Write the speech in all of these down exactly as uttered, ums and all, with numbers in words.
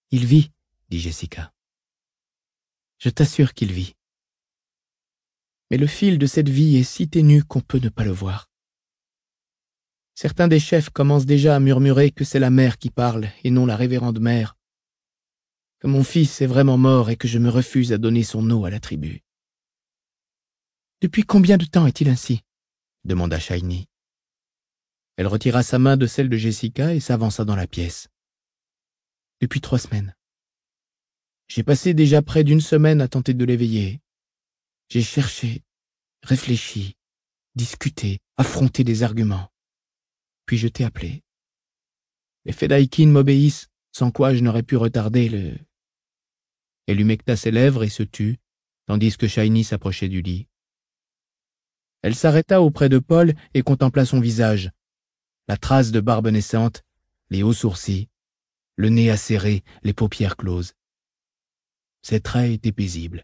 Il vit, dit Jessica. Je t'assure qu'il vit. Mais le fil de cette vie est si ténu qu'on peut ne pas le voir. Certains des chefs commencent déjà à murmurer que c'est la mère qui parle et non la révérende mère, que mon fils est vraiment mort et que je me refuse à donner son eau à la tribu. Depuis combien de temps est-il ainsi? Demanda Shiny. Elle retira sa main de celle de Jessica et s'avança dans la pièce. Depuis trois semaines. J'ai passé déjà près d'une semaine à tenter de l'éveiller. J'ai cherché, réfléchi, discuté, affronté des arguments. Puis je t'ai appelé. Les Fedaykin m'obéissent, sans quoi je n'aurais pu retarder le... Elle humecta ses lèvres et se tut, tandis que Shiny s'approchait du lit. Elle s'arrêta auprès de Paul et contempla son visage, la trace de barbe naissante, les hauts sourcils, le nez acéré, les paupières closes. Ses traits étaient paisibles.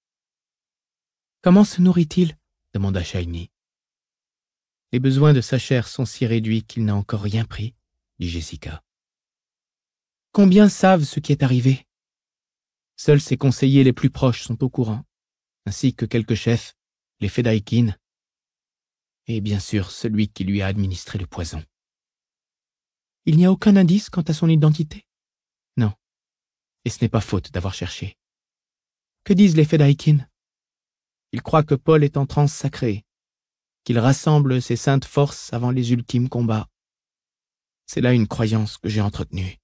« Comment se nourrit-il » demanda Shiny. « Les besoins de sa chair sont si réduits qu'il n'a encore rien pris, » dit Jessica. « Combien savent ce qui est arrivé ? Seuls ses conseillers les plus proches sont au courant, ainsi que quelques chefs, les Fedaykin, et bien sûr celui qui lui a administré le poison. Il n'y a aucun indice quant à son identité? Non, et ce n'est pas faute d'avoir cherché. Que disent les Fedaykin? Ils croient que Paul est en transe sacrée, qu'il rassemble ses saintes forces avant les ultimes combats. C'est là une croyance que j'ai entretenue.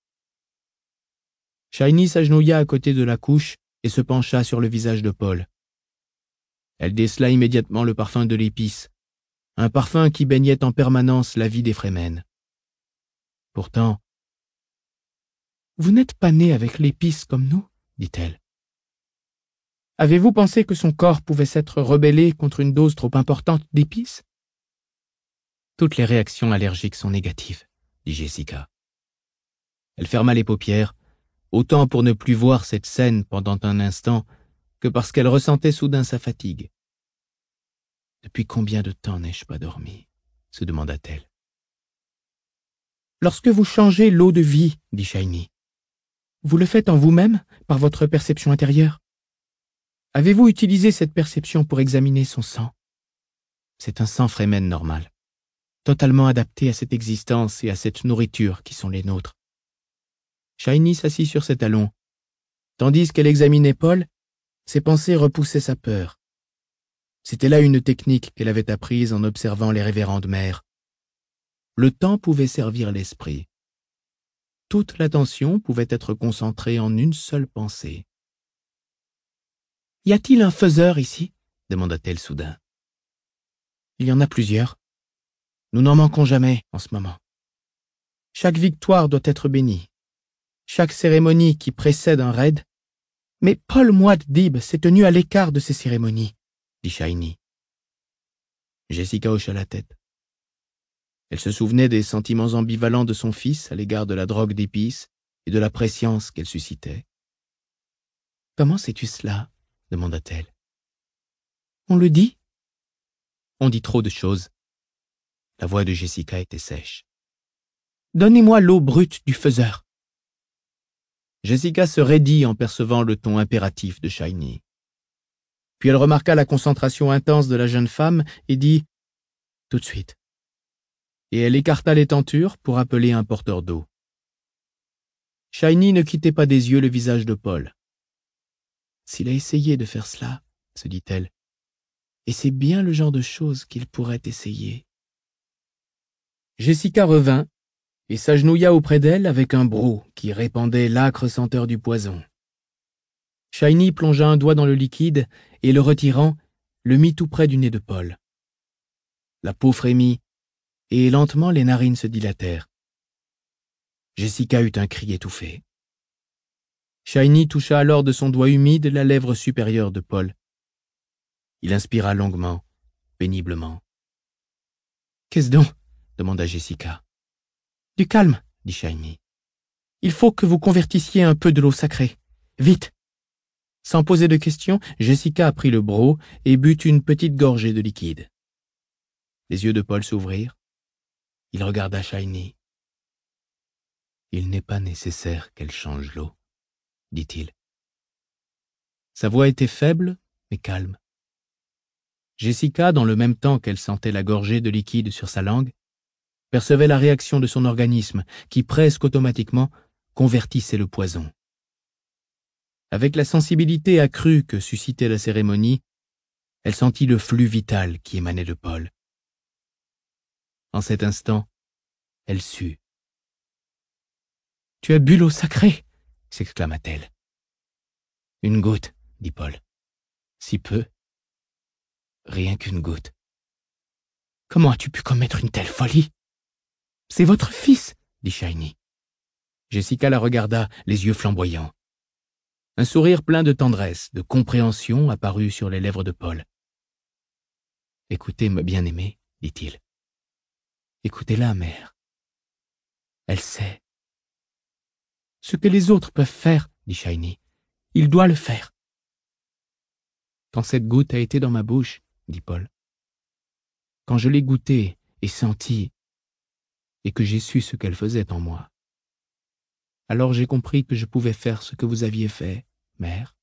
Shiny s'agenouilla à côté de la couche et se pencha sur le visage de Paul. Elle décela immédiatement le parfum de l'épice, un parfum qui baignait en permanence la vie des Fremen. Pourtant, « Vous n'êtes pas né avec l'épice comme nous, dit-elle. Avez-vous pensé que son corps pouvait s'être rebellé contre une dose trop importante d'épices? Toutes les réactions allergiques sont négatives, dit Jessica. Elle ferma les paupières, autant pour ne plus voir cette scène pendant un instant que parce qu'elle ressentait soudain sa fatigue. Depuis combien de temps n'ai-je pas dormi? Se demanda-t-elle. Lorsque vous changez l'eau de vie, dit Shiny, vous le faites en vous-même, par votre perception intérieure. Avez-vous utilisé cette perception pour examiner son sang? C'est un sang Fremen normal, totalement adapté à cette existence et à cette nourriture qui sont les nôtres. Shiny s'assit sur ses talons. Tandis qu'elle examinait Paul, ses pensées repoussaient sa peur. C'était là une technique qu'elle avait apprise en observant les révérendes mères. Le temps pouvait servir l'esprit. Toute l'attention pouvait être concentrée en une seule pensée. « Y a-t-il un faiseur ici » demanda-t-elle soudain. « Il y en a plusieurs. Nous n'en manquons jamais en ce moment. Chaque victoire doit être bénie. Chaque cérémonie qui précède un raid. Mais Paul Muad'Dib s'est tenu à l'écart de ces cérémonies, dit Shiny. Jessica hocha la tête. Elle se souvenait des sentiments ambivalents de son fils à l'égard de la drogue d'épices et de la prescience qu'elle suscitait. « Comment sais-tu cela » demanda-t-elle. « On le dit ?»« On dit trop de choses. » La voix de Jessica était sèche. « Donnez-moi l'eau brute du faiseur. » Jessica se raidit en percevant le ton impératif de Shiny. Puis elle remarqua la concentration intense de la jeune femme et dit « Tout de suite ». Et elle écarta les tentures pour appeler un porteur d'eau. Shiny ne quittait pas des yeux le visage de Paul. « S'il a essayé de faire cela, se dit-elle, et c'est bien le genre de chose qu'il pourrait essayer. » Jessica revint et s'agenouilla auprès d'elle avec un broc qui répandait l'âcre senteur du poison. Shiny plongea un doigt dans le liquide et, le retirant, le mit tout près du nez de Paul. La peau frémit et lentement les narines se dilatèrent. Jessica eut un cri étouffé. Shiny toucha alors de son doigt humide la lèvre supérieure de Paul. Il inspira longuement, péniblement. « Qu'est-ce donc » demanda Jessica. « Du calme, » dit Shiny. « Il faut que vous convertissiez un peu de l'eau sacrée. Vite !» Sans poser de questions, Jessica prit le broc et but une petite gorgée de liquide. Les yeux de Paul s'ouvrirent. Il regarda Shiny. Il n'est pas nécessaire qu'elle change l'eau, dit-il. Sa voix était faible, mais calme. Jessica, dans le même temps qu'elle sentait la gorgée de liquide sur sa langue, percevait la réaction de son organisme qui, presque automatiquement, convertissait le poison. Avec la sensibilité accrue que suscitait la cérémonie, elle sentit le flux vital qui émanait de Paul. En cet instant, elle sut. « Tu as bu l'eau sacrée » s'exclama-t-elle. « Une goutte, » dit Paul. « Si peu. Rien qu'une goutte. »« Comment as-tu pu commettre une telle folie ?»« C'est votre fils, » dit Shiny. Jessica la regarda, les yeux flamboyants. Un sourire plein de tendresse, de compréhension apparut sur les lèvres de Paul. « Écoutez, ma bien-aimée, » dit-il. « Écoutez-la, mère. Elle sait. »« Ce que les autres peuvent faire, » dit Shiny, « il doit le faire. »« Quand cette goutte a été dans ma bouche, » dit Paul, « quand je l'ai goûtée et sentie, et que j'ai su ce qu'elle faisait en moi, alors j'ai compris que je pouvais faire ce que vous aviez fait, mère.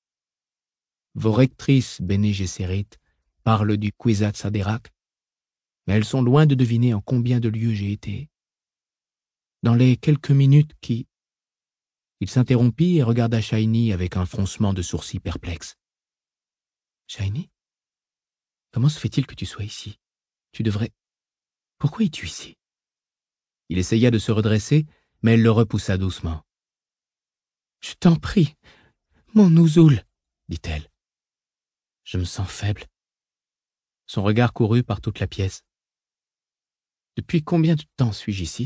Vos rectrices Bene Gesserit parlent du Kwisatz Haderach, mais elles sont loin de deviner en combien de lieux j'ai été. Dans les quelques minutes qui... » Il s'interrompit et regarda Shiny avec un froncement de sourcils perplexe. « Shiny, comment se fait-il que tu sois ici? Tu devrais... Pourquoi es-tu ici ?» Il essaya de se redresser, mais elle le repoussa doucement. « Je t'en prie, mon Ouzoul, » dit-elle. « Je me sens faible. » Son regard courut par toute la pièce. « Depuis combien de temps suis-je ici? »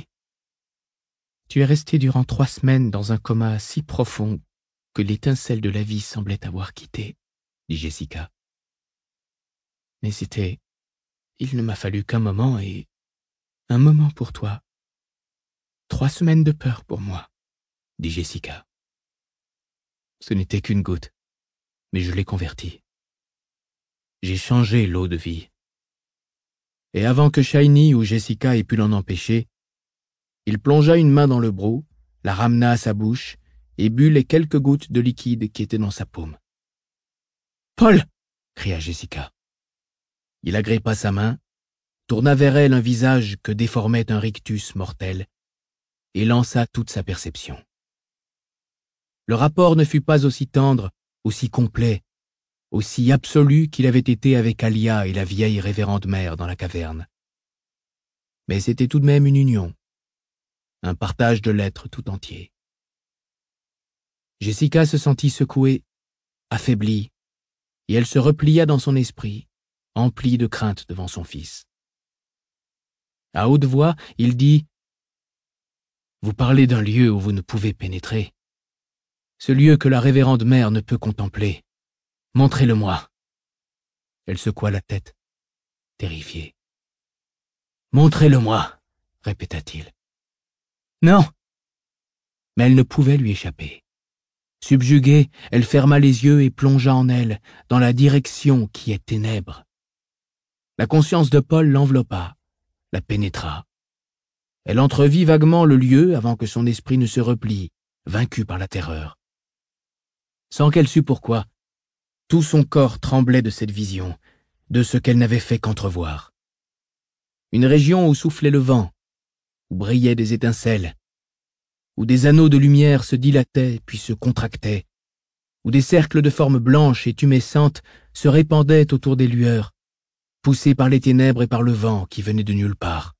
« Tu es resté durant trois semaines dans un coma si profond que l'étincelle de la vie semblait t'avoir quitté, » dit Jessica. « Mais c'était... Il ne m'a fallu qu'un moment et... Un moment pour toi. Trois semaines de peur pour moi, » dit Jessica. « Ce n'était qu'une goutte, mais je l'ai convertie. J'ai changé l'eau de vie. » Et avant que Shiny ou Jessica ait pu l'en empêcher, il plongea une main dans le broc, la ramena à sa bouche et but les quelques gouttes de liquide qui étaient dans sa paume. « Paul !» cria Jessica. Il agrippa sa main, tourna vers elle un visage que déformait un rictus mortel et lança toute sa perception. Le rapport ne fut pas aussi tendre, aussi complet, aussi absolu qu'il avait été avec Alia et la vieille révérende mère dans la caverne. Mais c'était tout de même une union, un partage de l'être tout entier. Jessica se sentit secouée, affaiblie, et elle se replia dans son esprit, emplie de crainte devant son fils. À haute voix, il dit « Vous parlez d'un lieu où vous ne pouvez pénétrer, ce lieu que la révérende mère ne peut contempler. Montrez-le-moi. » Elle secoua la tête, terrifiée. « Montrez-le-moi, » répéta-t-il. Non. Mais elle ne pouvait lui échapper. Subjuguée, elle ferma les yeux et plongea en elle, dans la direction qui est ténèbres. La conscience de Paul l'enveloppa, la pénétra. Elle entrevit vaguement le lieu avant que son esprit ne se replie, vaincu par la terreur. Sans qu'elle sût pourquoi, tout son corps tremblait de cette vision, de ce qu'elle n'avait fait qu'entrevoir. Une région où soufflait le vent, où brillaient des étincelles, où des anneaux de lumière se dilataient puis se contractaient, où des cercles de formes blanches et tumescentes se répandaient autour des lueurs, poussés par les ténèbres et par le vent qui venait de nulle part.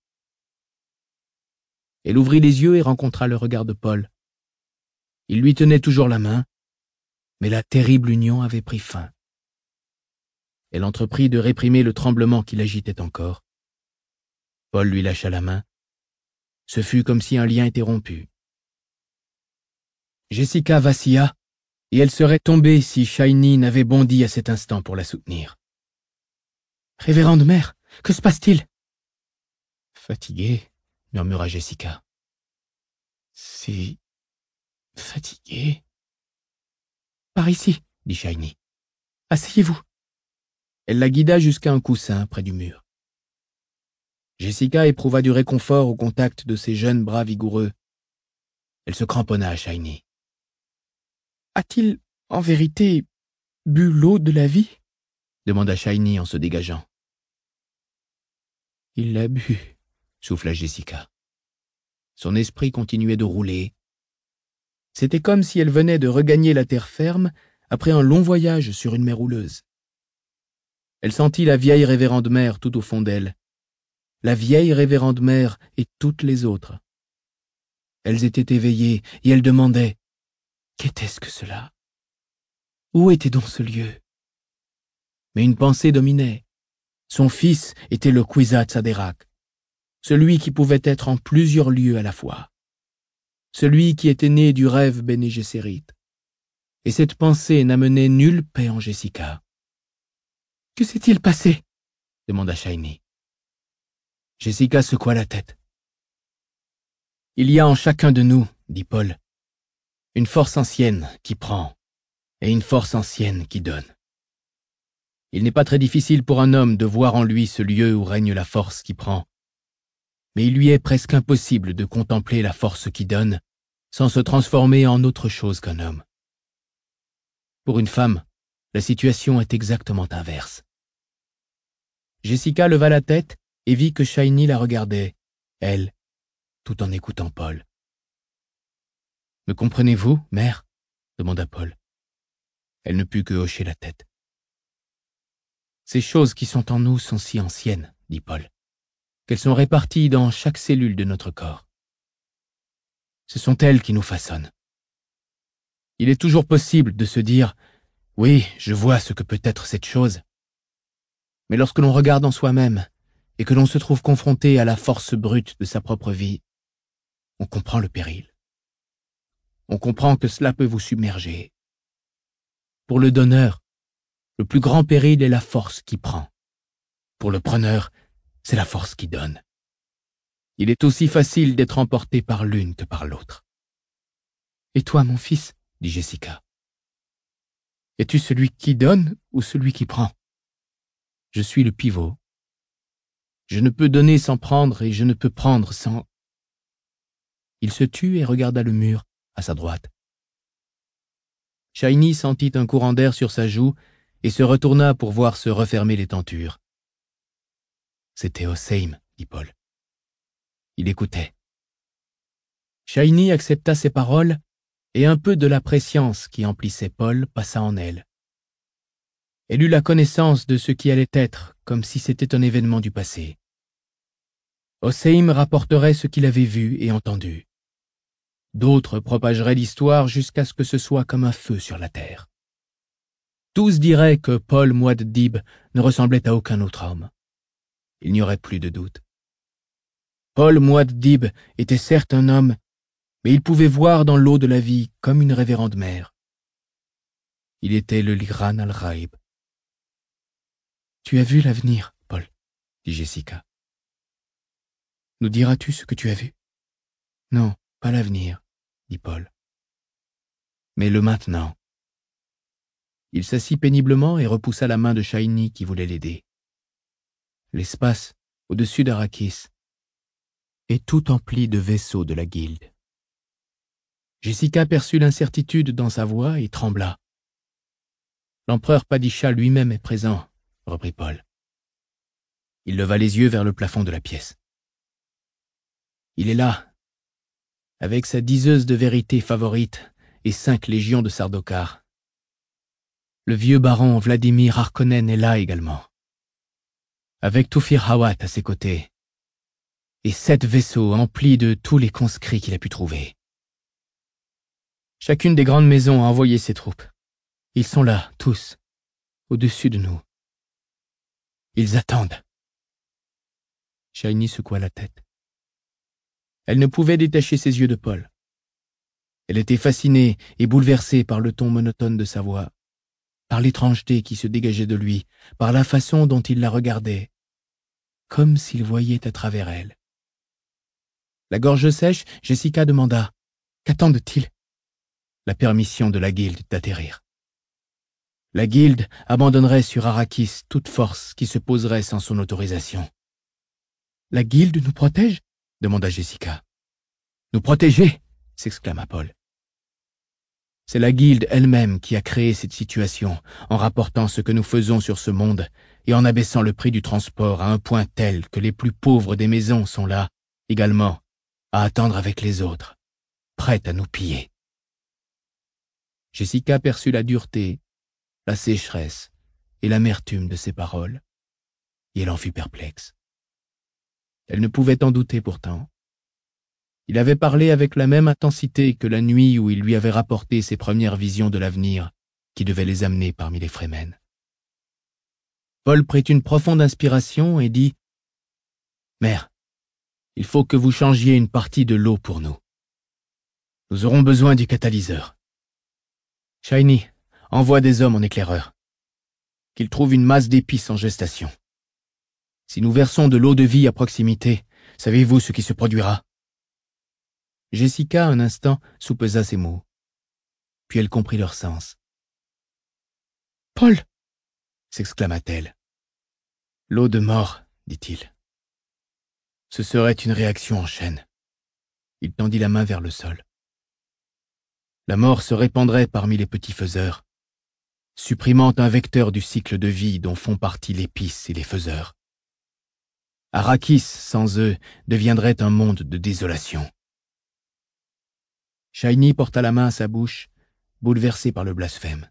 Elle ouvrit les yeux et rencontra le regard de Paul. Il lui tenait toujours la main, mais la terrible union avait pris fin. Elle entreprit de réprimer le tremblement qui l'agitait encore. Paul lui lâcha la main. Ce fut comme si un lien était rompu. Jessica vacilla, et elle serait tombée si Shiny n'avait bondi à cet instant pour la soutenir. « Révérende mère, que se passe-t-il » ? Fatiguée, murmura Jessica. Si fatiguée. Par ici, dit Shiny. Asseyez-vous. Elle la guida jusqu'à un coussin près du mur. Jessica éprouva du réconfort au contact de ses jeunes bras vigoureux. Elle se cramponna à Shiny. « A-t-il, en vérité, bu l'eau de la vie ?» demanda Shiny en se dégageant. « Il l'a bu, » souffla Jessica. Son esprit continuait de rouler. C'était comme si elle venait de regagner la terre ferme après un long voyage sur une mer houleuse. Elle sentit la vieille révérende mère tout au fond d'elle, la vieille révérende mère et toutes les autres. Elles étaient éveillées et elles demandaient « Qu'était-ce que cela? Où était donc ce lieu ?» Mais une pensée dominait. Son fils était le Kwisatz Haderach, celui qui pouvait être en plusieurs lieux à la fois, celui qui était né du rêve Bene Gesserit. Et cette pensée n'amenait nulle paix en Jessica. « Que s'est-il passé ?» demanda Shiny. Jessica secoua la tête. « Il y a en chacun de nous, dit Paul, une force ancienne qui prend et une force ancienne qui donne. Il n'est pas très difficile pour un homme de voir en lui ce lieu où règne la force qui prend, mais il lui est presque impossible de contempler la force qui donne sans se transformer en autre chose qu'un homme. Pour une femme, la situation est exactement inverse. » Jessica leva la tête et vit que Shiny la regardait, elle, tout en écoutant Paul. « Me comprenez-vous, mère ?» demanda Paul. Elle ne put que hocher la tête. « Ces choses qui sont en nous sont si anciennes, dit Paul, qu'elles sont réparties dans chaque cellule de notre corps. Ce sont elles qui nous façonnent. Il est toujours possible de se dire « Oui, je vois ce que peut être cette chose ». Mais lorsque l'on regarde en soi-même et que l'on se trouve confronté à la force brute de sa propre vie, on comprend le péril. On comprend que cela peut vous submerger. Pour le donneur, le plus grand péril est la force qui prend. Pour le preneur, c'est la force qui donne. Il est aussi facile d'être emporté par l'une que par l'autre. « Et toi, mon fils, dit Jessica, es-tu celui qui donne ou celui qui prend? Je suis le pivot. Je ne peux donner sans prendre et je ne peux prendre sans... » Il se tut et regarda le mur à sa droite. Shiny sentit un courant d'air sur sa joue et se retourna pour voir se refermer les tentures. C'était Oseim, dit Paul. Il écoutait. Shiny accepta ses paroles et un peu de la prescience qui emplissait Paul passa en elle. Elle eut la connaissance de ce qui allait être, comme si c'était un événement du passé. Oseim rapporterait ce qu'il avait vu et entendu. D'autres propageraient l'histoire jusqu'à ce que ce soit comme un feu sur la terre. Tous diraient que Paul Muad'Dib ne ressemblait à aucun autre homme. Il n'y aurait plus de doute. Paul Muad'Dib était certes un homme, mais il pouvait voir dans l'eau de la vie comme une révérende mère. Il était le Ligran al-Ghaib. « Tu as vu l'avenir, Paul, » dit Jessica. « Nous diras-tu ce que tu as vu ?»« Non, pas l'avenir, » dit Paul. « Mais le maintenant. » Il s'assit péniblement et repoussa la main de Shiny qui voulait l'aider. L'espace, au-dessus d'Arrakis, est tout empli de vaisseaux de la guilde. Jessica perçut l'incertitude dans sa voix et trembla. « L'empereur Padishah lui-même est présent, » reprit Paul. Il leva les yeux vers le plafond de la pièce. « Il est là, avec sa diseuse de vérité favorite et cinq légions de Sardaukar. Le vieux baron Vladimir Harkonnen est là également, avec Tufir Hawat à ses côtés, et sept vaisseaux emplis de tous les conscrits qu'il a pu trouver. Chacune des grandes maisons a envoyé ses troupes. Ils sont là, tous, au-dessus de nous. Ils attendent. » Shiny secoua la tête. Elle ne pouvait détacher ses yeux de Paul. Elle était fascinée et bouleversée par le ton monotone de sa voix, par l'étrangeté qui se dégageait de lui, par la façon dont il la regardait, comme s'il voyait à travers elle. La gorge sèche, Jessica demanda « Qu'attendent-ils » ? La permission de la guilde d'atterrir. La guilde abandonnerait sur Arrakis toute force qui se poserait sans son autorisation. « La guilde nous protège ?» demanda Jessica. « Nous protéger ?» s'exclama Paul. C'est la guilde elle-même qui a créé cette situation en rapportant ce que nous faisons sur ce monde et en abaissant le prix du transport à un point tel que les plus pauvres des maisons sont là, également, à attendre avec les autres, prêtes à nous piller. Jessica perçut la dureté, la sécheresse et l'amertume de ces paroles, et elle en fut perplexe. Elle ne pouvait en douter pourtant. Il avait parlé avec la même intensité que la nuit où il lui avait rapporté ses premières visions de l'avenir qui devaient les amener parmi les Fremen. Paul prit une profonde inspiration et dit « Mère, il faut que vous changiez une partie de l'eau pour nous. Nous aurons besoin du catalyseur. Shiny, envoie des hommes en éclaireur. Qu'ils trouvent une masse d'épices en gestation. Si nous versons de l'eau de vie à proximité, savez-vous ce qui se produira ?» Jessica, un instant, soupesa ces mots. Puis elle comprit leur sens. « Paul !» s'exclama-t-elle. « L'eau de mort, dit-il. Ce serait une réaction en chaîne. » Il tendit la main vers le sol. La mort se répandrait parmi les petits faiseurs, supprimant un vecteur du cycle de vie dont font partie l'épice et les faiseurs. Arrakis, sans eux, deviendrait un monde de désolation. Shiny porta la main à sa bouche, bouleversé par le blasphème.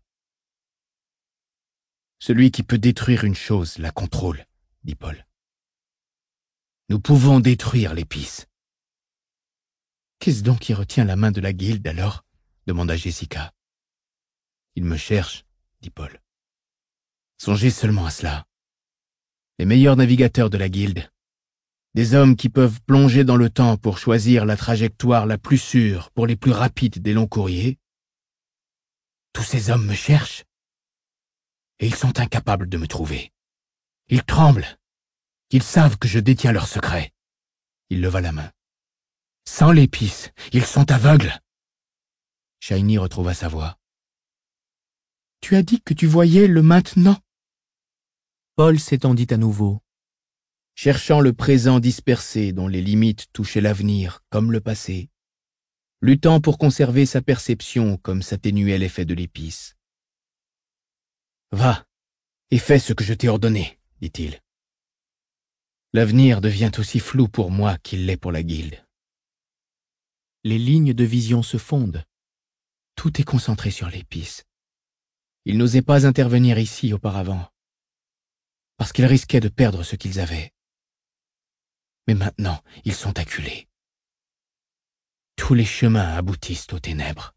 « Celui qui peut détruire une chose la contrôle, » dit Paul. « Nous pouvons détruire l'épice. »« Qu'est-ce donc qui retient la main de la guilde alors ?» demanda Jessica. « Il me cherche, » dit Paul. « Songez seulement à cela. Les meilleurs navigateurs de la guilde, des hommes qui peuvent plonger dans le temps pour choisir la trajectoire la plus sûre pour les plus rapides des longs courriers. Tous ces hommes me cherchent. Et ils sont incapables de me trouver. Ils tremblent. Ils savent que je détiens leurs secrets. » Il leva la main. « Sans l'épice, ils sont aveugles. » Shiny retrouva sa voix. « Tu as dit que tu voyais le maintenant ?» Paul s'étendit à nouveau, cherchant le présent dispersé dont les limites touchaient l'avenir comme le passé, luttant pour conserver sa perception comme s'atténuait l'effet de l'épice. « Va, et fais ce que je t'ai ordonné, » dit-il. « L'avenir devient aussi flou pour moi qu'il l'est pour la guilde. » Les lignes de vision se fondent. Tout est concentré sur l'épice. Ils n'osaient pas intervenir ici auparavant, parce qu'ils risquaient de perdre ce qu'ils avaient. Mais maintenant, ils sont acculés. Tous les chemins aboutissent aux ténèbres.